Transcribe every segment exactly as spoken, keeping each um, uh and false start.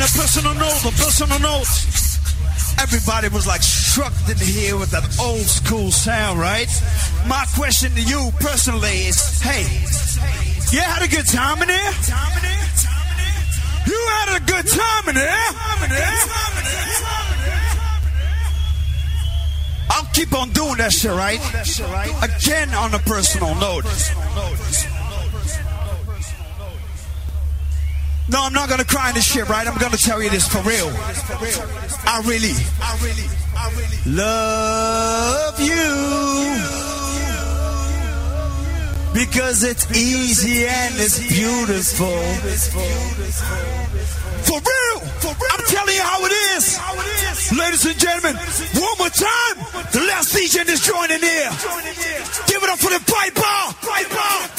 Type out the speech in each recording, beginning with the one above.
a personal note, a personal note. Everybody was like struck in here with that old school sound, right? My question to you personally is, hey, you had a good time in there? You had a good time in there? I'll keep on doing that shit, right? Again, on a personal note. No, I'm not gonna cry in this shit, right? I'm gonna tell you this for real. I really, I really, I really love you because it's easy and it's beautiful. For real, for real. I'm telling you how it is. Ladies and gentlemen, one more time. The last D J is joining here. Give it up for the Piper. Piper.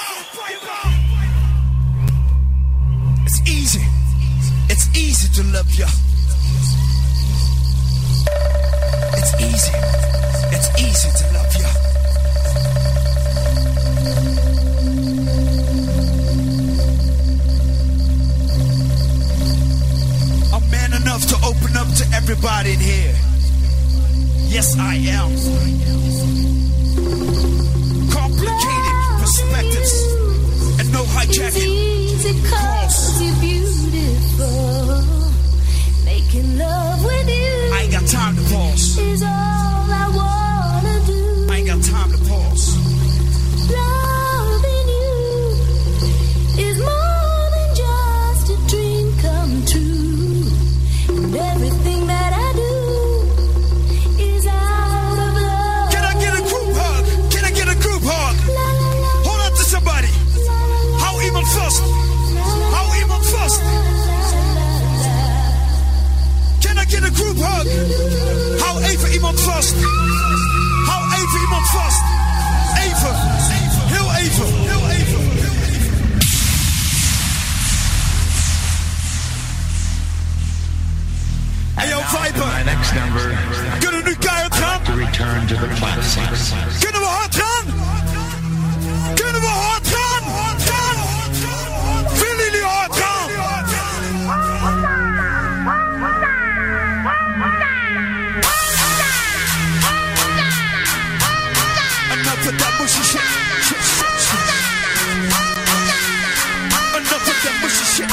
It's easy. It's easy to love you. It's easy. It's easy to love you. I'm man enough to open up to everybody in here. Yes, I am. Complicated perspectives and no hijacking. Cause you're beautiful. Making love with you. I ain't got time to pause. Is all I wanna do. I ain't got time to pause. Loving you is more than just a dream come true. And everything that I do is out of love. Can I get a group hug? Can I get a group hug? La, la, la, Hold on to somebody. la, la, la, How even first? How even first? Can I get a group hug? How even iemand vast? How even iemand vast? Even. Heel even. Heel even. Hey yo, Viper. My next number. Kunnen we nu keihard gaan? To return to the classics. Kunnen we hard gaan? Kunnen we hard gaan? Gaan? Willen jullie hard gaan? Enough of that mushy shit. Enough of that mushy shit.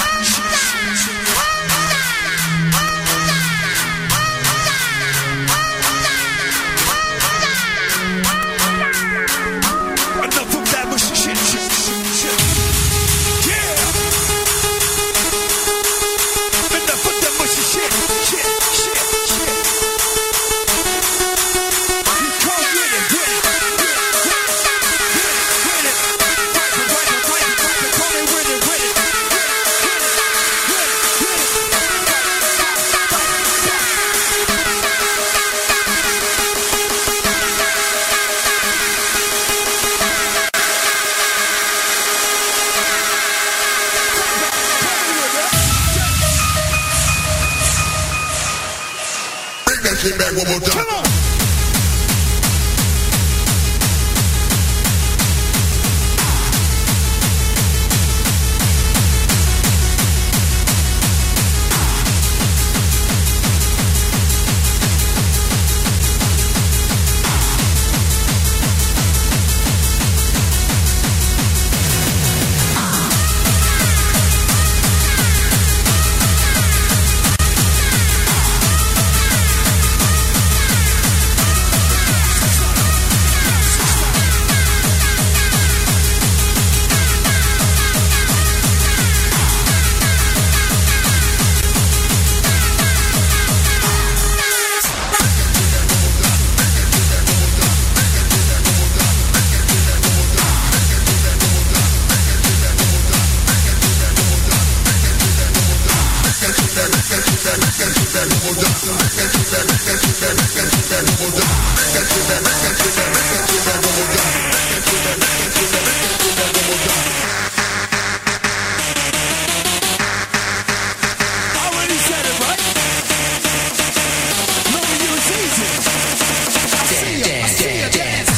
Enough of that mushy shit. Yeah. Enough of that mushy shit. Shit, shit, shit. You come with it, with it. Bring that shit back one more time. Come on. Already said it, right? Loving you is easy. I see you, I see you dance.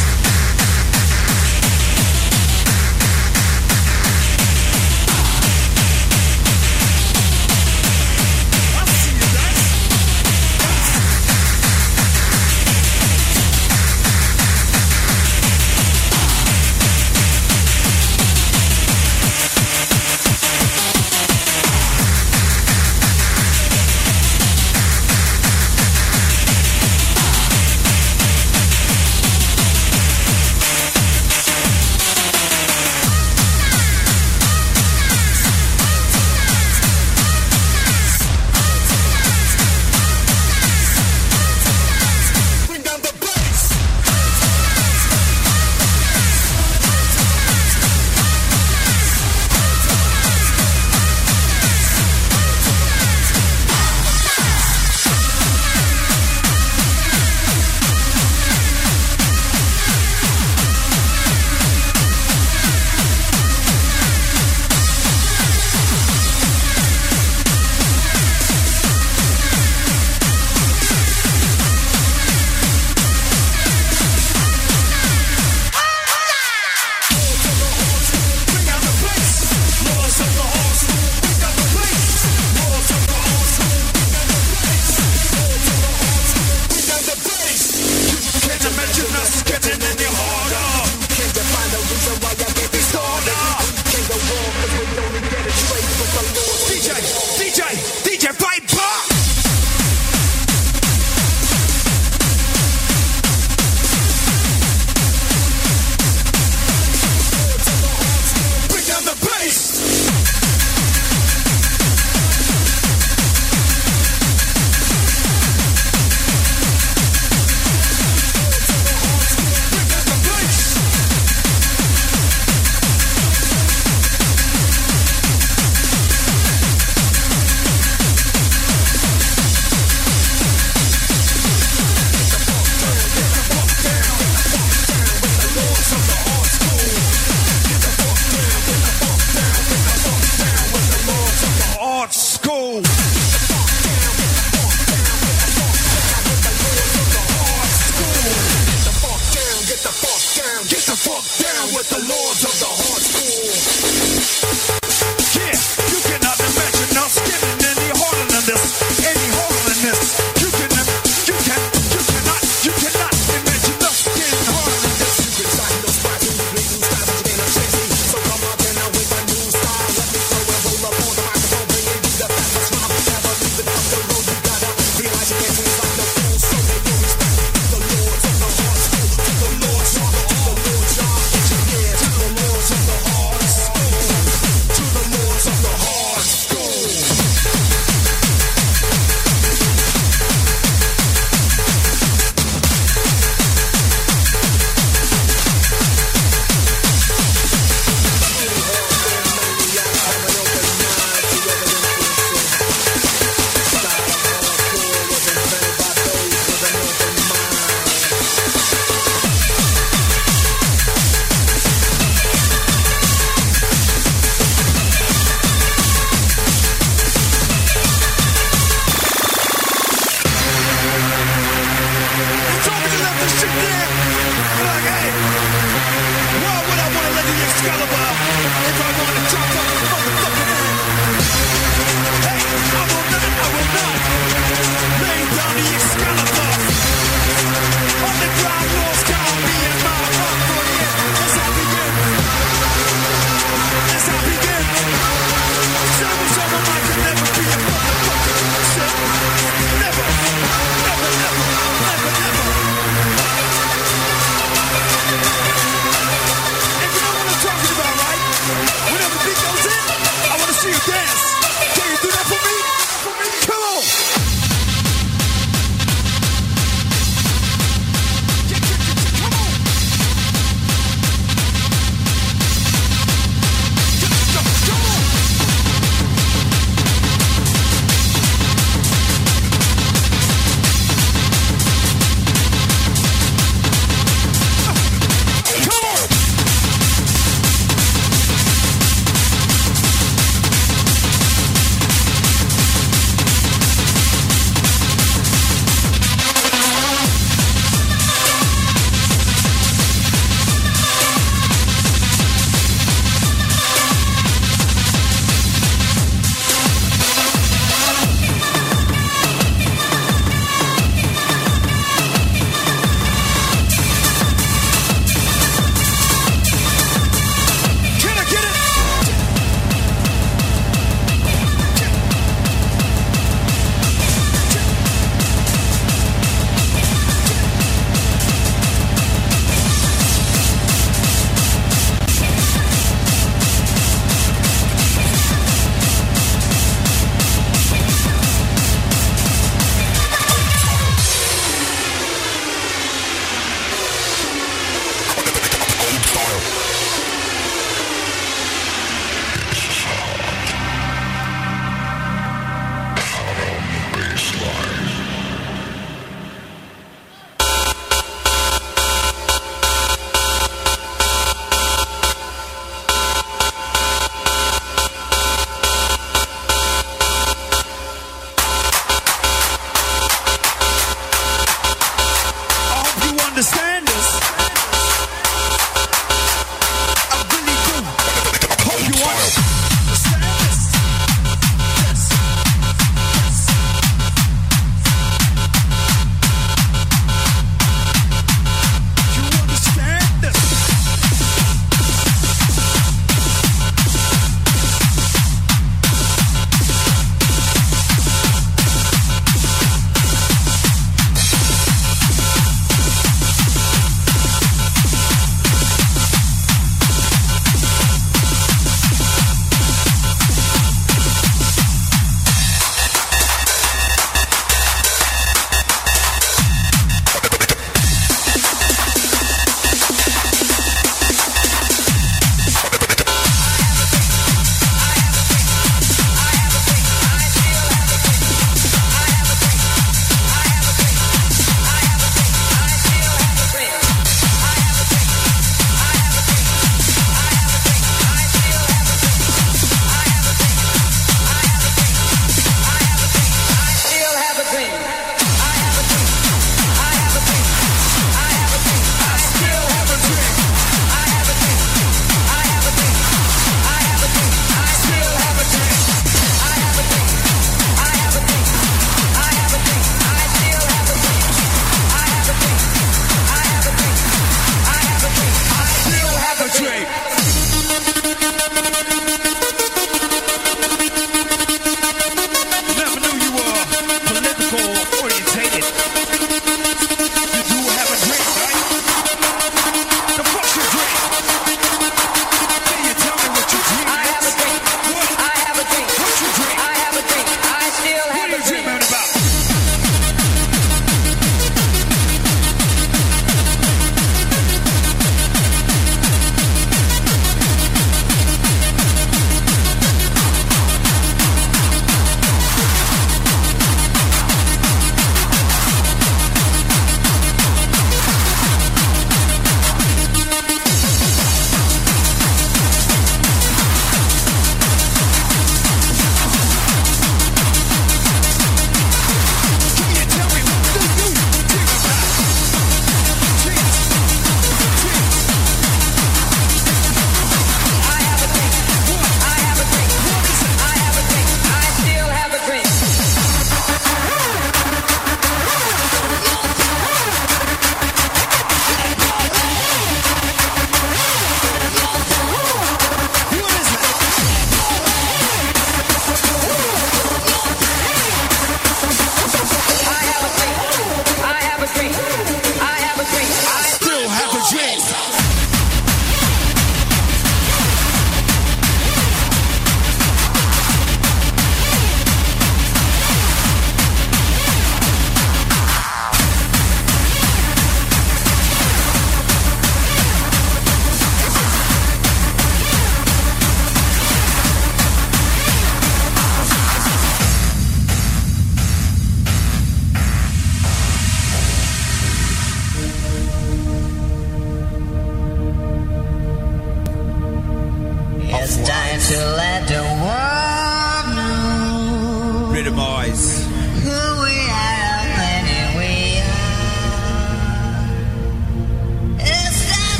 down with the lords of the hard school. Yeah, you cannot imagine us getting any harder than this, any harder than this. You can, you can, you cannot, you cannot imagine us getting harder than this. You can try no spots in the great new style, but you ain't no chasing. So come on, then now with a new style. Let me throw and roll up on the microphone, bringing you the fastest rhyme. Never leave it up the road, you gotta realize you can't swing like no fool. So they will respect the lords of the hard school, to the lords of the, to the lords of engineers, to the lords of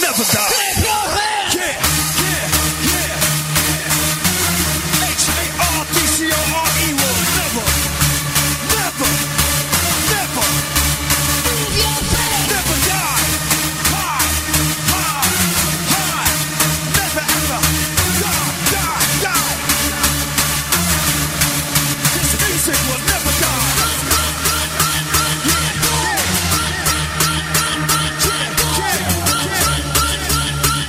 never die. Yeah, yeah, yeah. H A R D C O R E will never, never, never, never die. High, high, high. Never ever die, die, die. This music will never die. Yeah, yeah, yeah, yeah.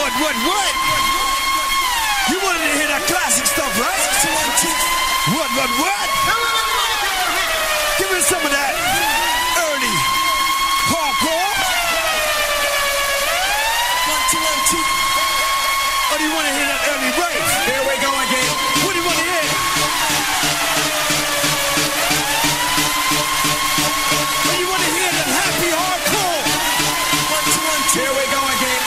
What, what, what? You wanted to hear that classic stuff, right? What, what, what? Give me some of that early hardcore. One, two, one, two. Or do you want to hear that early rave? Here we go again. What do you want to hear? Or you want to hear that happy hardcore? One, two, one, two. Here we go again.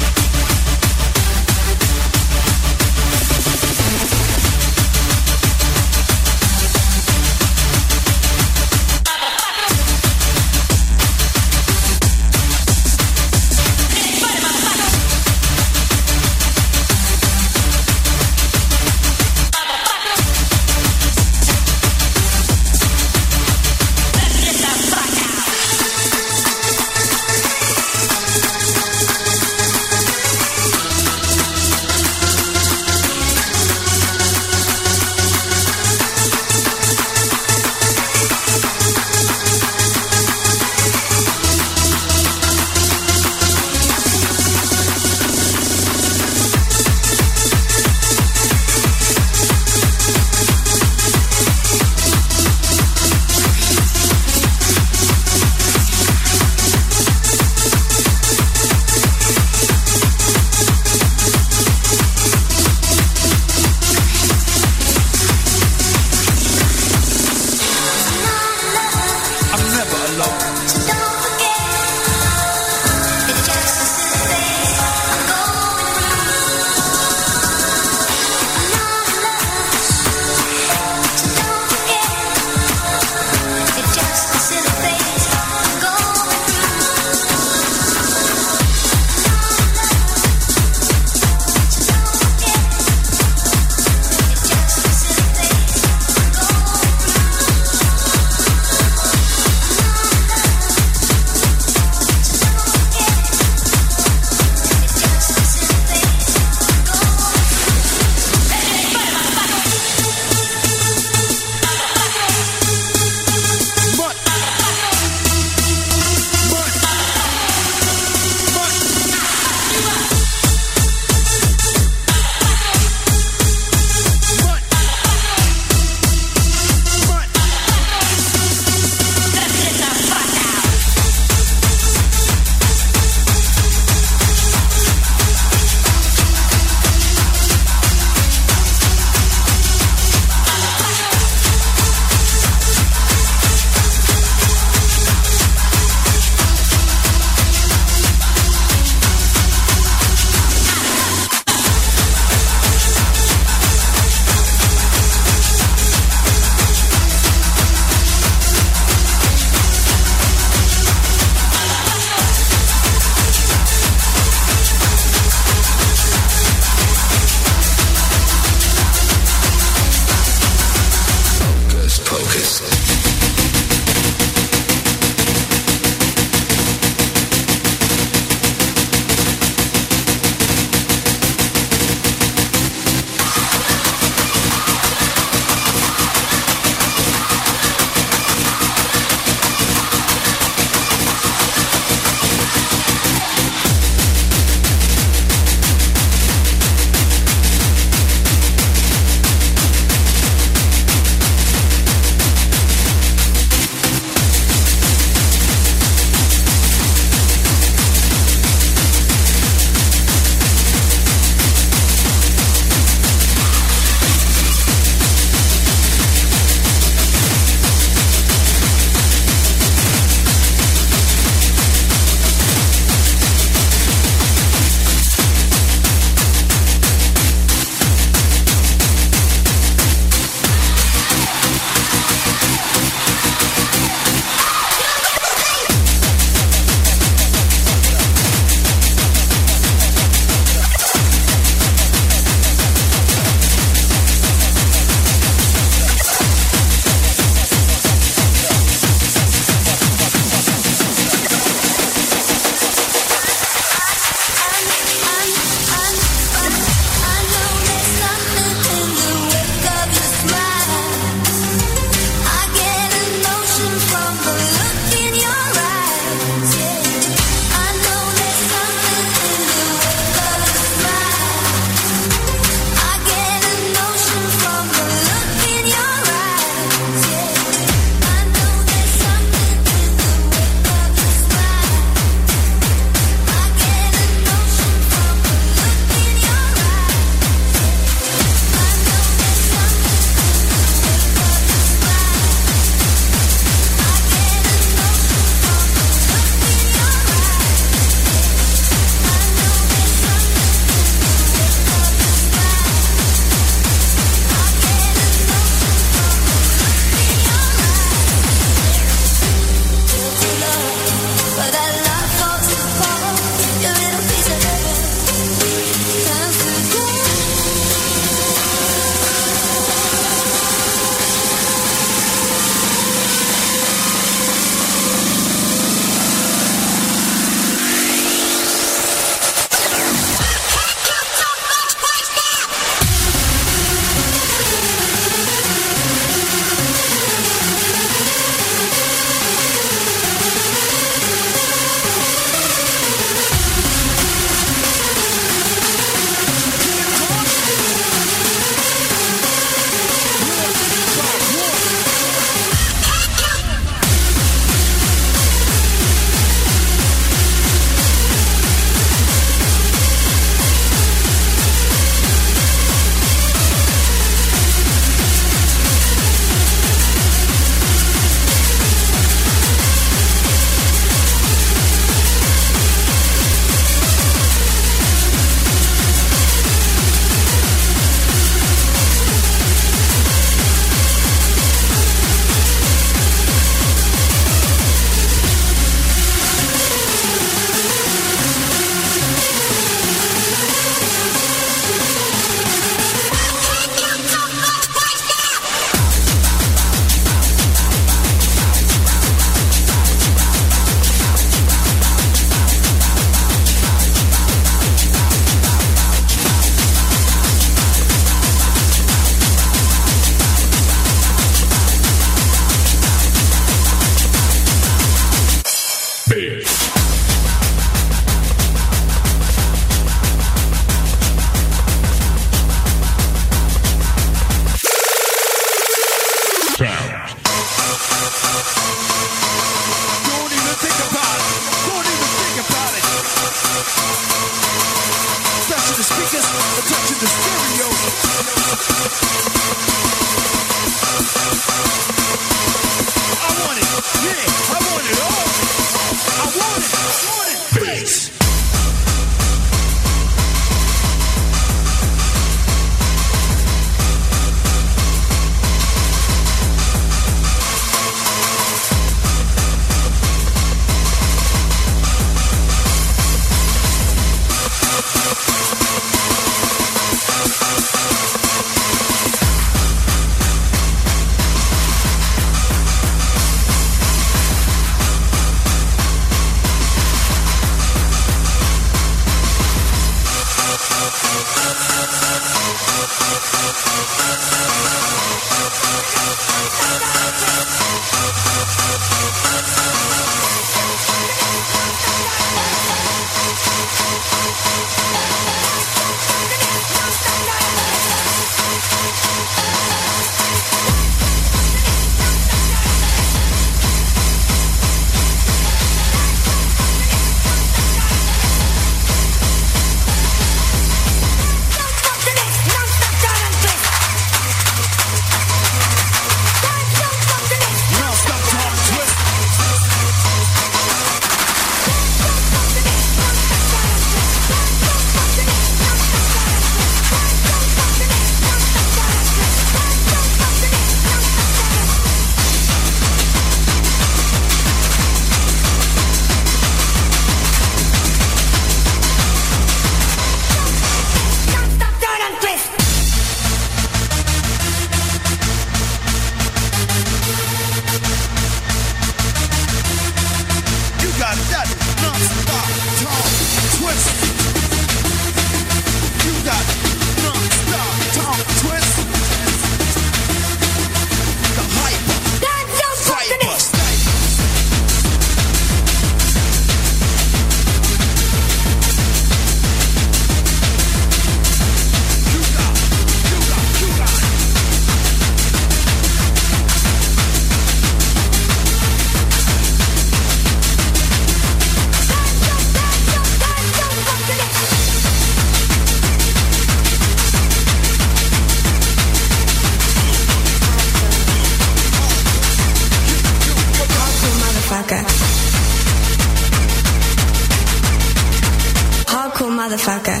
motherfucker.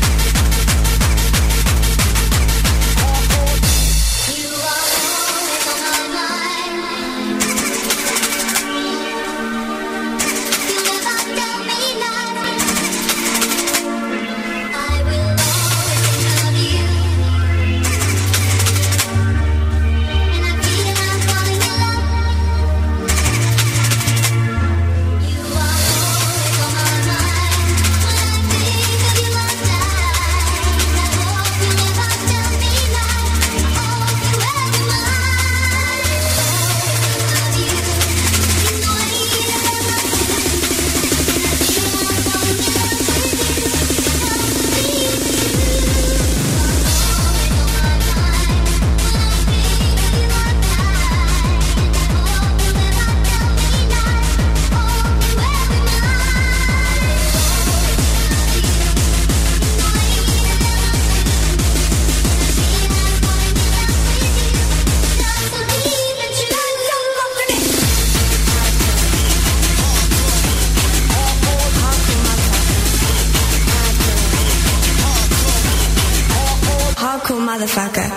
Hardcore motherfucker.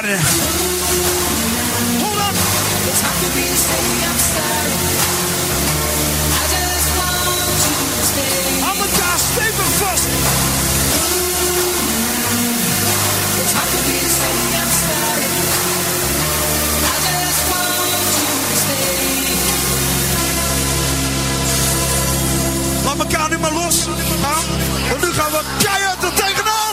Everybody. Hold on. It's hard for me to say I'm sorry. I just want you to stay. I'm a guy, stay with first. It's hard for me to say I'm sorry. I just want you to stay. Laat elkaar nu maar los. Ja? Want nu gaan we keihard er tegenaan.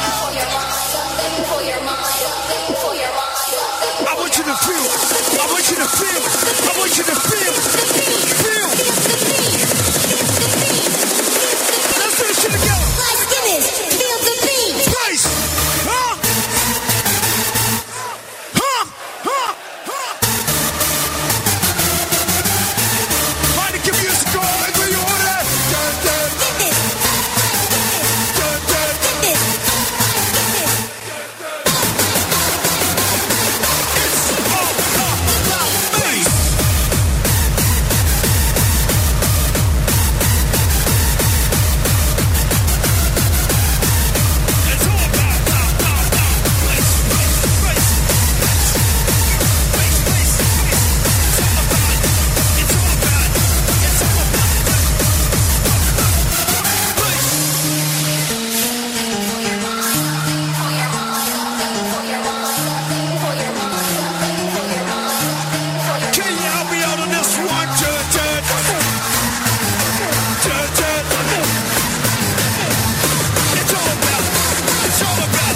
I want you to feel. I want you to feel. I want you to feel. Feel. Let's do this shit together. Let's get it. Feel the beat. Place. Huh? Huh? Huh? Huh? Find the good music going. Where you want it? Dun, dun. Dun, dun. It's all about bass. It's all about, about, about, about bass, bass, bass. Bass, bass, bass. It's all about, it's all about, it's all about bass. Can you help me out on this one? Dun, dun. Dun, dun. It's all about, it's all about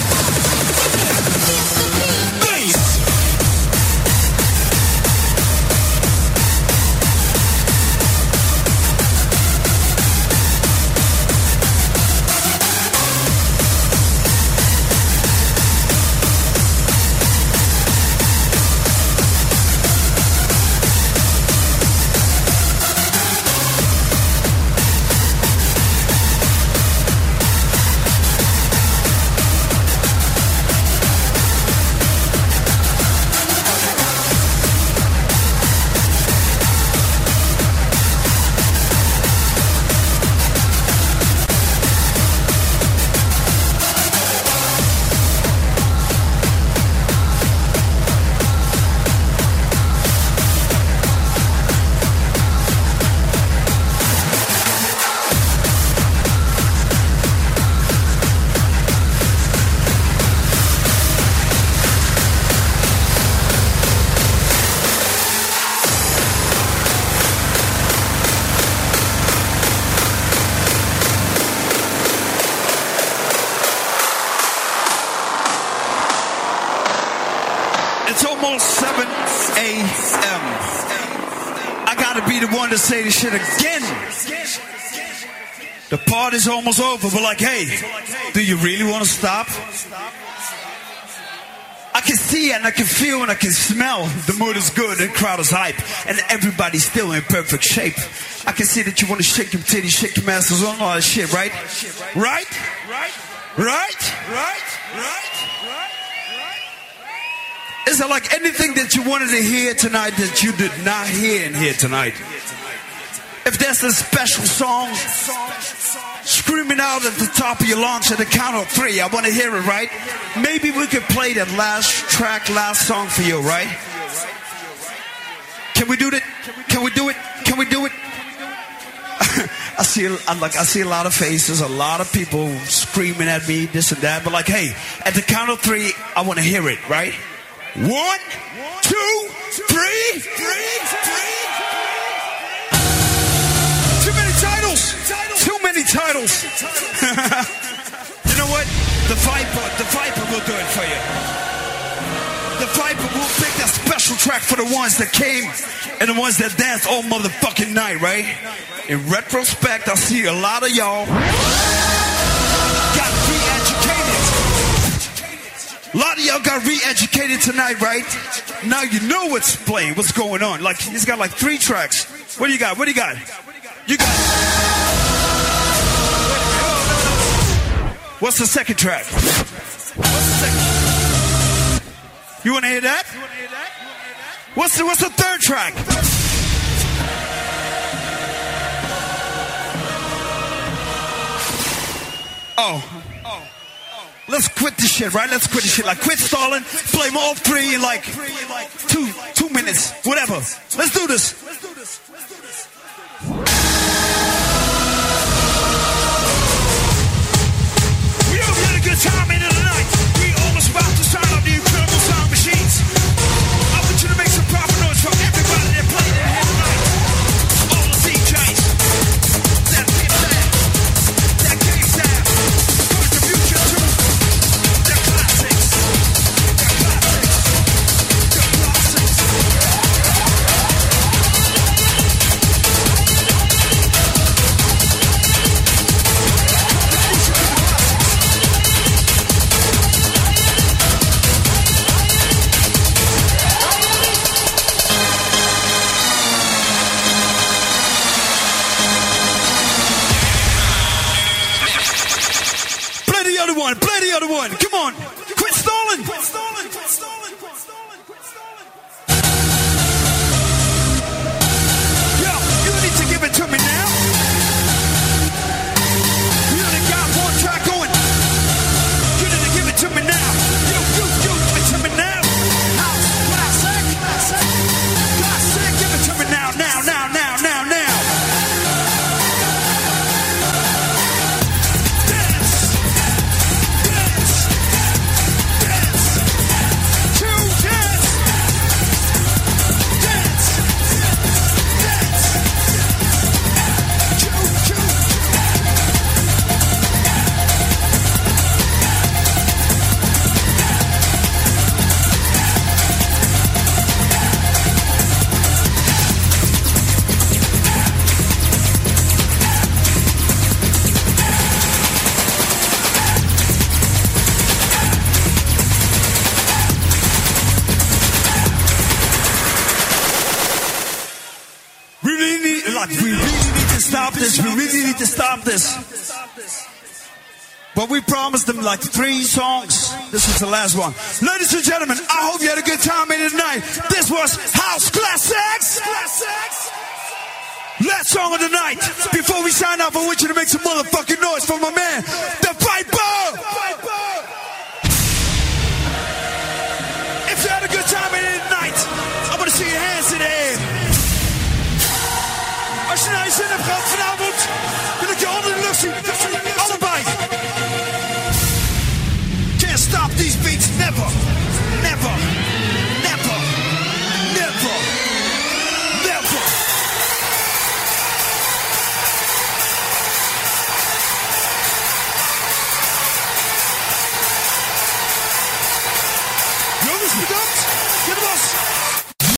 bass. It's almost seven a.m. I gotta be the one to say this shit again. The party's almost over, but like, hey, do you really want to stop? I can see and I can feel and I can smell the mood is good and crowd is hype and everybody's still in perfect shape. I can see that you want to shake your titties, shake your masters, all that shit, right? Right? Right? Right? Right? Right? Is there like anything that you wanted to hear tonight that you did not hear in here tonight? If there's a special song screaming out at the top of your lungs at the count of three, I want to hear it, right? Maybe we could play that last track, last song for you, right? Can we do that? Can we do it? Can we do it? I see, I like, I see a lot of faces, a lot of people screaming at me, this and that. But like, hey, at the count of three, I want to hear it, right? One, two, three, three, three. Too many titles. Too many titles. You know what? The Viper, the Viper will do it for you. The Viper will pick that special track for the ones that came and the ones that danced all motherfucking night, right? In retrospect, I see a lot of y'all got re-educated. A lot of y'all got re-educated tonight, right? Now you know what's playing, what's going on. Like, he's got like three tracks. What do you got? What do you got? You got... What's the second track? What's the second? You want to hear that? What's the, what's the third track? Oh. Let's quit this shit, right? Let's quit this shit. Like, quit stalling. Play more of three in like two, two minutes. Whatever. Let's do this. We hope you had a good time into the night. We almost about to start up the incredible sound machines. I want you to make some proper noise for everybody that played in here tonight. All the D Js. That get that. That came down. Contribution to the classics. The classics. The classics. Play the other one. Play the other one. Come on. Quit stalling. Quit stalling. Quit stalling. Quit stalling. Quit stalling. Yo, you need to give it to me now. You only got one track going. You need to give it to me now. You, you, you, give it to me now. House classic, classic, classic. Give it to me now, now, now, now, now, now. Dance, dance, dance. Two dance, dance, dance. Two, two. We really need, like, we really need to stop this. We really need to stop this. But we promised them like three songs. This was the last one. Ladies and gentlemen, I hope you had a good time in tonight. This was House Classics. Classics. Last song of the night. Before we sign off, I want you to make some motherfucking noise for my man, the Viper. If you had a good time in tonight, I want to see your hands in the air. Als je naar je zin hebt gehad vanavond, wil ik je handen in de lucht zien. Allebei. Can't stop these beats, never, never.